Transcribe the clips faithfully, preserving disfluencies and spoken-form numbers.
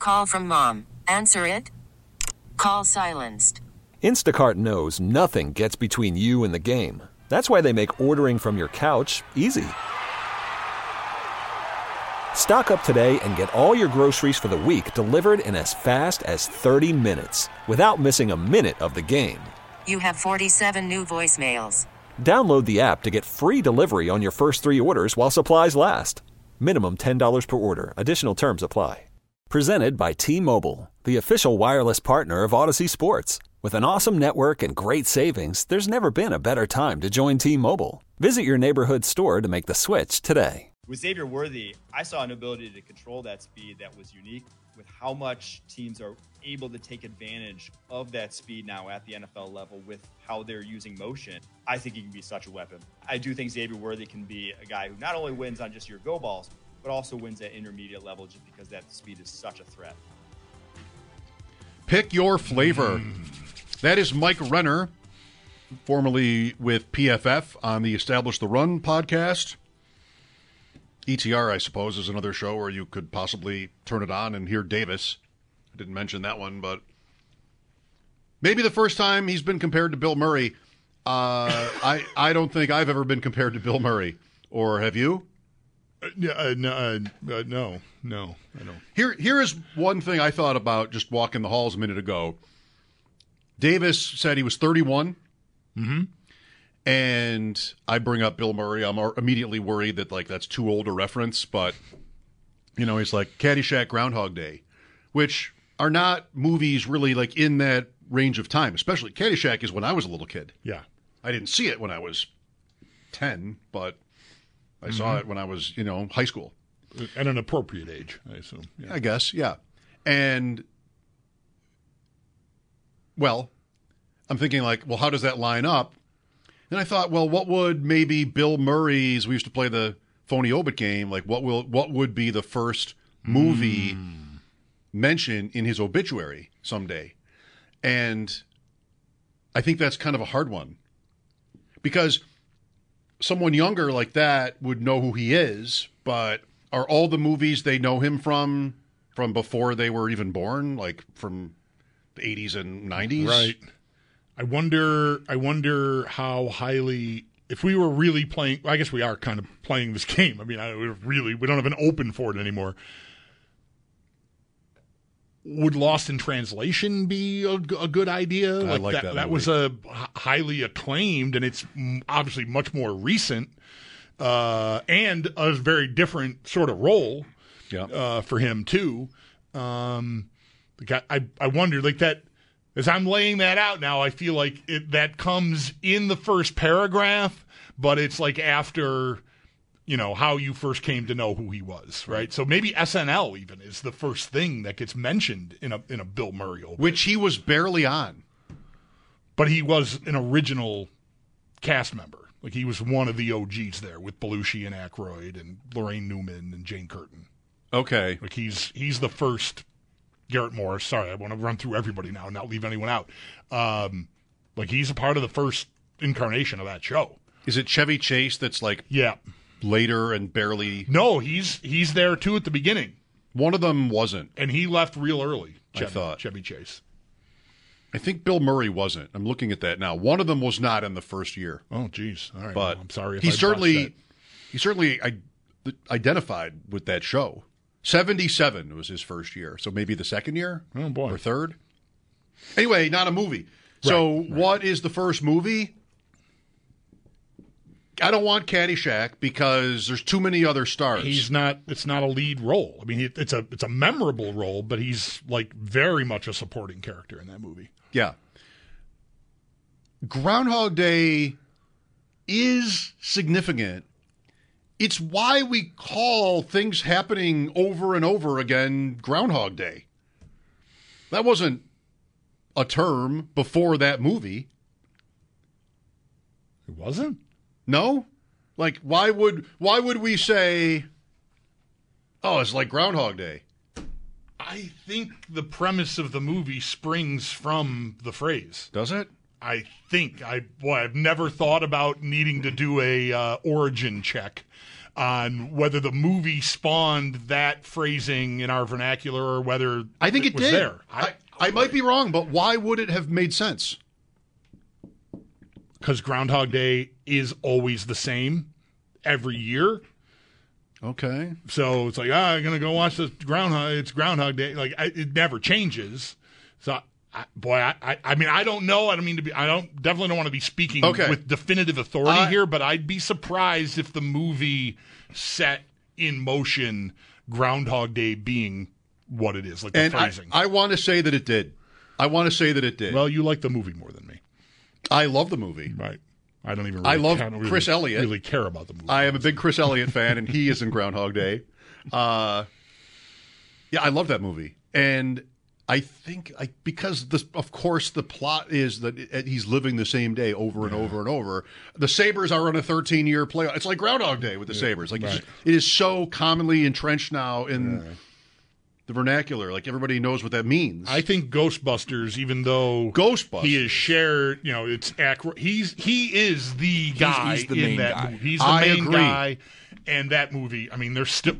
Call from mom. Answer it. Call silenced. Instacart knows nothing gets between you and the game. That's why they make ordering from your couch easy. Stock up today and get all your groceries for the week delivered in as fast as thirty minutes without missing a minute of the game. You have forty-seven new voicemails. Download the app to get free delivery on your first three orders while supplies last. Minimum ten dollars per order. Additional terms apply. Presented by T-Mobile, the official wireless partner of Odyssey Sports. With an awesome network and great savings, there's never been a better time to join T-Mobile. Visit your neighborhood store to make the switch today. With Xavier Worthy, I saw an ability to control that speed that was unique. With how much teams are able to take advantage of that speed now at the N F L level with how they're using motion, I think he can be such a weapon. I do think Xavier Worthy can be a guy who not only wins on just your go balls, but also wins at intermediate level just because that speed is such a threat. Pick your flavor. Mm. That is Mike Renner, formerly with P F F on the Establish the Run podcast. E T R, I suppose, is another show where you could possibly turn it on and hear Davis. I didn't mention that one, but maybe the first time he's been compared to Bill Murray. Uh, I, I don't think I've ever been compared to Bill Murray. Or have you? Uh, yeah, uh, no, uh, uh, no, no, I don't. Here, here is one thing I thought about just walking the halls a minute ago. Davis said he was thirty-one. Mm-hmm. And I bring up Bill Murray. I'm immediately worried that, like, that's too old a reference. But, you know, he's like Caddyshack, Groundhog Day, which are not movies really, like, in that range of time. Especially Caddyshack is when I was a little kid. Yeah. I didn't see it when I was ten, but I mm-hmm. saw it when I was, you know, high school. At an appropriate age, I assume. Yeah. I guess, yeah. And, well, I'm thinking, like, well, how does that line up? And I thought, well, what would maybe Bill Murray's, we used to play the Phony Obit game, like what will what would be the first movie mm. mentioned in his obituary someday? And I think that's kind of a hard one. Because someone younger like that would know who he is, but are all the movies they know him from from before they were even born, like from the eighties and nineties? Right. I wonder I wonder how highly, if we were really playing, I guess we are kind of playing this game. I mean, I, we're really, we don't have an open for it anymore. Would Lost in Translation be a, a good idea? I like, like that. That, that was a highly acclaimed, and it's obviously much more recent, uh, and a very different sort of role yeah. uh, for him, too. Um, I, I wonder, like that, as I'm laying that out now, I feel like it, that comes in the first paragraph, but it's like after, you know, how you first came to know who he was, right? So maybe S N L even is the first thing that gets mentioned in a in a Bill Murray obit. Which he was barely on. But he was an original cast member. Like he was one of the O Gs there with Belushi and Aykroyd and Lorraine Newman and Jane Curtin. Okay. Like he's he's the first... Garrett Morris, sorry, I want to run through everybody now and not leave anyone out. Um, like, he's a part of the first incarnation of that show. Is it Chevy Chase that's, like, yeah, later and barely... No, he's he's there, too, at the beginning. One of them wasn't. And he left real early, Chevy, I thought. Chevy Chase. I think Bill Murray wasn't. I'm looking at that now. One of them was not in the first year. Oh, geez. All right. But well, I'm sorry if he I certainly, he certainly I, identified with that show. seventy-seven was his first year, so maybe the second year oh, boy. or third. Anyway, not a movie. So right, right. What is the first movie? I don't want Caddyshack because there's too many other stars. He's not. It's not a lead role. I mean, it's a it's a memorable role, but he's like very much a supporting character in that movie. Yeah. Groundhog Day is significant. It's why we call things happening over and over again Groundhog Day. That wasn't a term before that movie. It wasn't? No? Like, why would why would we say, oh, it's like Groundhog Day? I think the premise of the movie springs from the phrase. Does it? I think. I boy, I've never thought about needing to do a uh, origin check. on whether the movie spawned that phrasing in our vernacular or whether I think it, was did. there. I, I might be wrong, but why would it have made sense? Because Groundhog Day is always the same every year. Okay. So it's like, ah, I'm going to go watch the Groundhog. It's Groundhog Day. Like, I, it never changes. So, I, boy, I, I, I mean, I don't know. I don't mean to be, I don't, definitely don't want to be speaking okay. with definitive authority uh, here, but I'd be surprised if the movie set in motion Groundhog Day being what it is, like the and phrasing. I, I want to say that it did. I want to say that it did. Well, you like the movie more than me. I love the movie. Right. I don't even really, I love I don't Chris really, Elliott. really care about the movie. I am a big Chris Elliott fan, and he is in Groundhog Day. Uh, yeah, I love that movie. And I think I, because, the, of course, the plot is that he's living the same day over and yeah. over and over. The Sabres are on a thirteen-year playoff. It's like Groundhog Day with the yeah, Sabres. Like right. just, it is so commonly entrenched now in yeah. the vernacular. Like everybody knows what that means. I think Ghostbusters, even though Ghostbusters. he is shared, you know, it's accurate. He's he is the guy he's, he's the in main that guy. movie. He's the I main agree. guy, and that movie. I mean, they're still.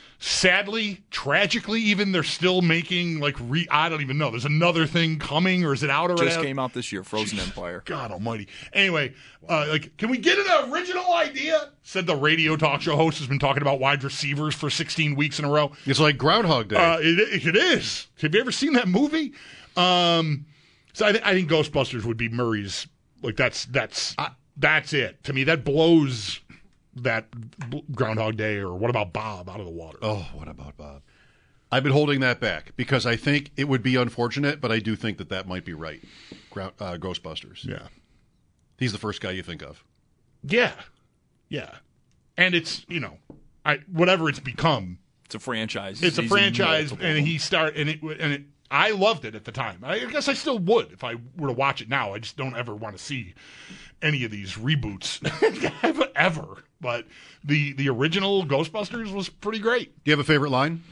Sadly, tragically, even they're still making like re. I don't even know. There's another thing coming, or is it out already? Just came out this year, Frozen Empire. God Almighty. Anyway, uh, like, can we get an original idea? Said the radio talk show host has been talking about wide receivers for sixteen weeks in a row. It's like Groundhog Day. Uh, it, it is. Have you ever seen that movie? Um, so I, th- I think Ghostbusters would be Murray's. Like that's that's I, that's it to me. That blows that Groundhog Day or What About Bob out of the water. Oh, What About Bob? I've been holding that back because I think it would be unfortunate, but I do think that that might be right. Ground, uh, Ghostbusters. Yeah. He's the first guy you think of. Yeah. Yeah. And it's, you know, I whatever it's become. It's a franchise. It's a He's franchise, and he start and it and it. I loved it at the time. I guess I still would if I were to watch it now. I just don't ever want to see any of these reboots ever. But the the original Ghostbusters was pretty great. Do you have a favorite line?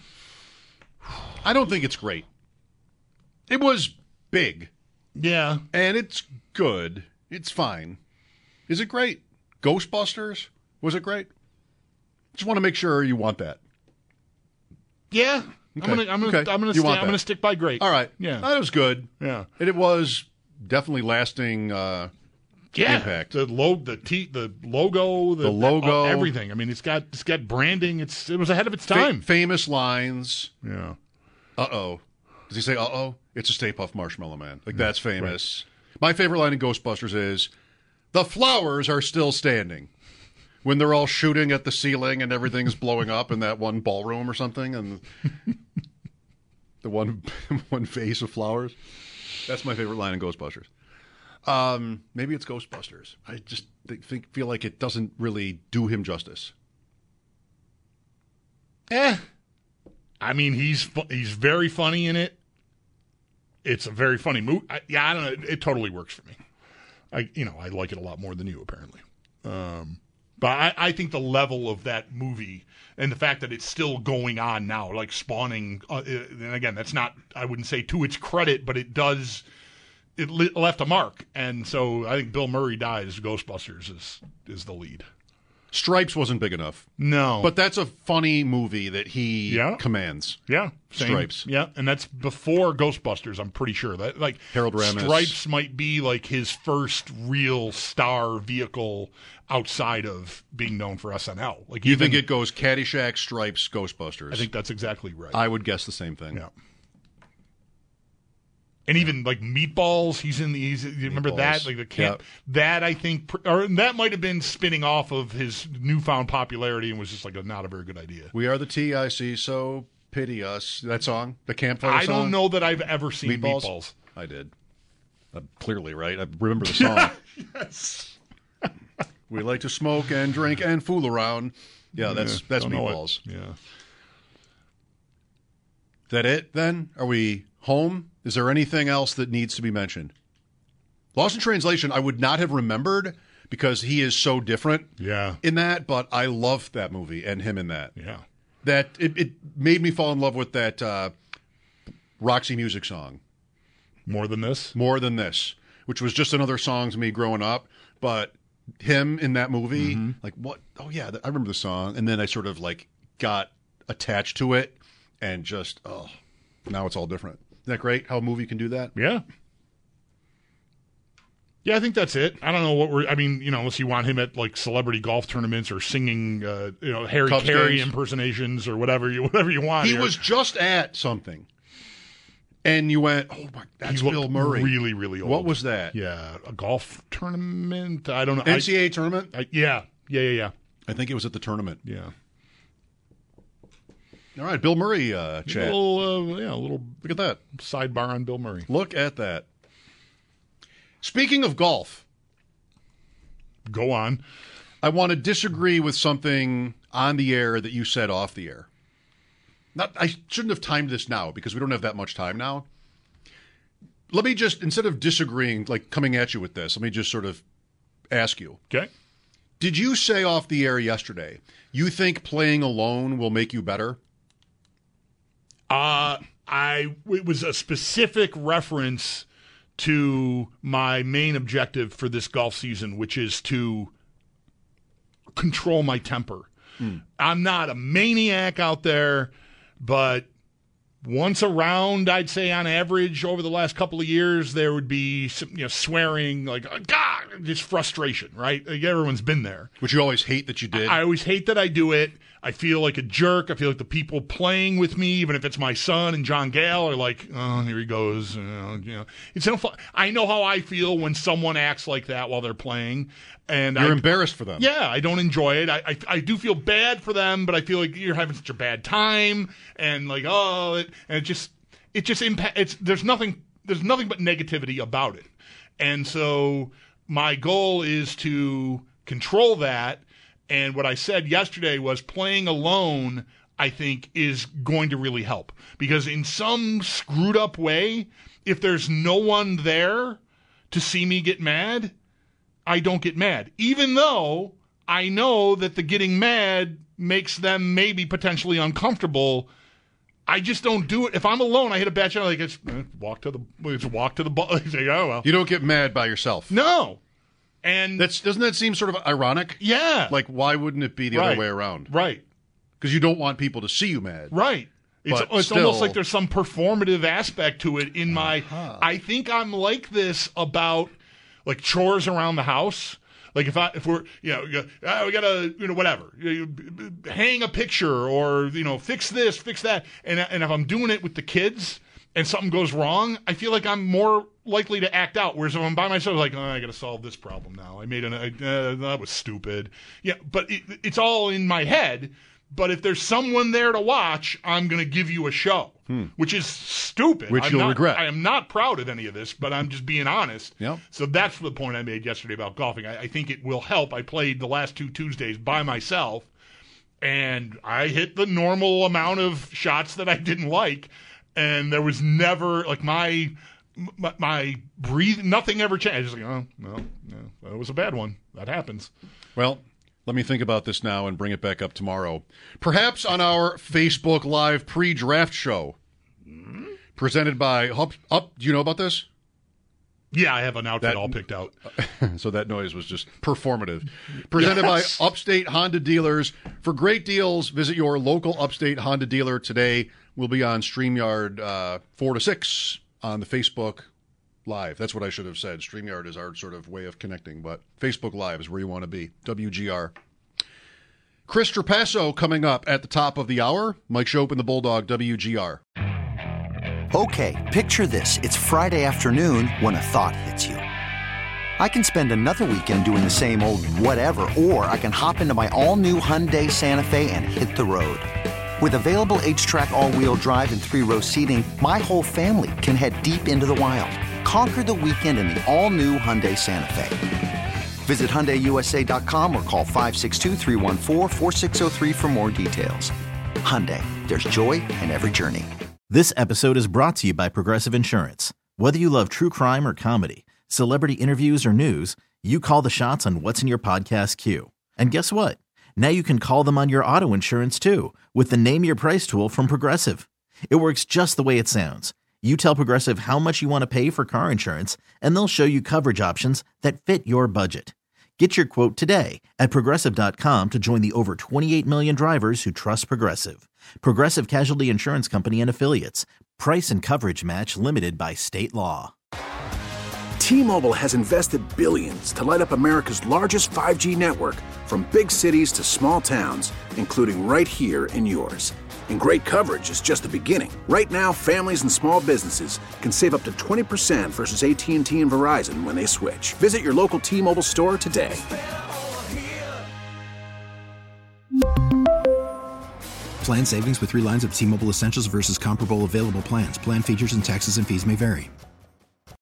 I don't think it's great. It was big. Yeah. And it's good. It's fine. Is it great? Ghostbusters? Was it great? Just want to make sure you want that. Yeah. Okay. I'm gonna I'm gonna okay. I'm gonna you sta- want I'm that. gonna stick by great. All right. Yeah. That was good. Yeah. And it was definitely lasting uh, yeah. impact. The lo- the t- the logo, the, the logo, uh, everything. I mean, it's got it's got branding. It's it was ahead of its Fa- time. famous lines. Yeah. Uh-oh. Does he say uh-oh? It's a Stay Puft Marshmallow Man. Like, that's famous. Right. My favorite line in Ghostbusters is, the flowers are still standing. When they're all shooting at the ceiling and everything's blowing up in that one ballroom or something, and the one one vase of flowers. That's my favorite line in Ghostbusters. Um, maybe it's Ghostbusters. I just think, think feel like it doesn't really do him justice. Eh. I mean, he's fu- he's very funny in it. It's a very funny movie. I, yeah, I don't know. It, it totally works for me. I you know I like it a lot more than you apparently. Um, but I, I think the level of that movie and the fact that it's still going on now, like spawning. Uh, and again, that's not I wouldn't say to its credit, but it does. It li- left a mark, and so I think Bill Murray dies. Ghostbusters is is the lead. Stripes wasn't big enough. No. But that's a funny movie that he Yeah. commands. Yeah. Same. Stripes. Yeah. And that's before Ghostbusters, I'm pretty sure. That like Harold Ramis. Stripes might be like his first real star vehicle outside of being known for S N L. Like You even, think it goes Caddyshack, Stripes, Ghostbusters? I think that's exactly right. I would guess the same thing. Yeah. And even like Meatballs, he's in the. He's, you remember Meatballs. that? Like the camp. Yep. That I think, or that might have been spinning off of his newfound popularity and was just like a, not a very good idea. We are the T I C, so pity us. That song, the campfire I song. don't know that I've ever seen Meatballs? Meatballs. I did. Uh, clearly, right? I remember the song. Yes. We like to smoke and drink and fool around. Yeah, that's Yeah, that's don't know Meatballs. it. Yeah. Is that it, then? Are we home? Is there anything else that needs to be mentioned? Lost in Translation, I would not have remembered because he is so different Yeah. in that, but I love that movie and him in that. Yeah. That it, it made me fall in love with that uh, Roxy Music song. More than this? More Than This, which was just another song to me growing up, but him in that movie. Mm-hmm. Like, what? Oh, yeah, I remember the song. And then I sort of, like, got attached to it and just, oh, now it's all different. Isn't that great how a movie can do that? Yeah. Yeah, I think that's it. I don't know what we're, I mean, you know, unless you want him at, like, celebrity golf tournaments or singing, uh, you know, Harry Cubs Carey games. impersonations or whatever you, whatever you want. He here. was just at something. And you went, oh, my, that's he Bill Murray. Really, really old. What was that? Yeah, a golf tournament? I don't know. N C A A tournament? I, yeah, yeah, yeah, yeah. I think it was at the tournament. Yeah. All right, Bill Murray uh, chat. A little, uh, yeah, a little. Look at that. Sidebar on Bill Murray. Look at that. Speaking of golf. Go on. I want to disagree with something on the air that you said off the air. Not, I shouldn't have timed this now because we don't have that much time now. Let me just, instead of disagreeing, like coming at you with this, let me just sort of ask you. Okay. Did you say off the air yesterday, you think playing alone will make you better? Uh, I, it was a specific reference to my main objective for this golf season, which is to control my temper. Mm. I'm not a maniac out there, but once a round, I'd say on average over the last couple of years, there would be some, you know, swearing, like, God, just frustration, right? Like everyone's been there. Which you always hate that you did. I, I always hate that I do it. I feel like a jerk. I feel like the people playing with me, even if it's my son and John Gale, are like, oh, here he goes. You know, you know. It's no fun. I know how I feel when someone acts like that while they're playing. And You're I, embarrassed for them. Yeah, I don't enjoy it. I, I I do feel bad for them, but I feel like you're having such a bad time, and like, oh, it, and it just it just impact. It's there's nothing there's nothing but negativity about it, and so my goal is to control that. And what I said yesterday was playing alone, I think, is going to really help. Because in some screwed up way, if there's no one there to see me get mad, I don't get mad. Even though I know that the getting mad makes them maybe potentially uncomfortable, I just don't do it. If I'm alone, I hit a bad shot, like, it's, uh, walk to the, it's walk to the ball. Like, oh, well. You don't get mad by yourself. No. And That's doesn't that seem sort of ironic? Yeah. Like, why wouldn't it be the right. other way around? Right. Because you don't want people to see you mad. Right. It's, But it's still- almost like there's some performative aspect to it in my... Uh-huh. I think I'm like this about, like, chores around the house. Like, if I if we're, you know, you go, ah, we got to, you know, whatever. You, you, hang a picture or, you know, fix this, fix that. And, and if I'm doing it with the kids and something goes wrong, I feel like I'm more likely to act out. Whereas if I'm by myself, like, oh, I got to solve this problem now. I made an, uh, that was stupid. Yeah, but it, it's all in my head. But if there's someone there to watch, I'm going to give you a show, hmm. which is stupid. Which I'm you'll not, regret. I am not proud of any of this, but I'm just being honest. Yep. So that's the point I made yesterday about golfing. I, I think it will help. I played the last two Tuesdays by myself, and I hit the normal amount of shots that I didn't like, and there was never, like, my... My, my breathe, nothing ever changed. I was like, oh, no, no, that was a bad one. That happens. Well, let me think about this now and bring it back up tomorrow. Perhaps on our Facebook Live pre-draft show, mm-hmm. presented by Up. Up. Do you know about this? Yeah, I have an outfit That- all picked out. So that noise was just performative. Presented Yes. by Upstate Honda Dealers. For great deals, visit your local Upstate Honda dealer today. We'll be on StreamYard uh, four to six on the Facebook Live. That's what I should have said. StreamYard is our sort of way of connecting, but Facebook Live is where you want to be. W G R. Chris Trapasso coming up at the top of the hour. Mike Shope and the Bulldog, W G R. Okay, picture this. It's Friday afternoon when a thought hits you. I can spend another weekend doing the same old whatever, or I can hop into my all-new Hyundai Santa Fe and hit the road. With available H-Track all-wheel drive and three-row seating, my whole family can head deep into the wild. Conquer the weekend in the all-new Hyundai Santa Fe. Visit Hyundai U S A dot com or call five six two, three one four, four six zero three for more details. Hyundai, there's joy in every journey. This episode is brought to you by Progressive Insurance. Whether you love true crime or comedy, celebrity interviews or news, you call the shots on what's in your podcast queue. And guess what? Now you can call them on your auto insurance too with the Name Your Price tool from Progressive. It works just the way it sounds. You tell Progressive how much you want to pay for car insurance, and they'll show you coverage options that fit your budget. Get your quote today at Progressive dot com to join the over twenty-eight million drivers who trust Progressive. Progressive Casualty Insurance Company and Affiliates. Price and coverage match limited by state law. T-Mobile has invested billions to light up America's largest five G network, from big cities to small towns, including right here in yours. And great coverage is just the beginning. Right now, families and small businesses can save up to twenty percent versus A T and T and Verizon when they switch. Visit your local T-Mobile store today. Plan savings with three lines of T-Mobile Essentials versus comparable available plans. Plan features and taxes and fees may vary.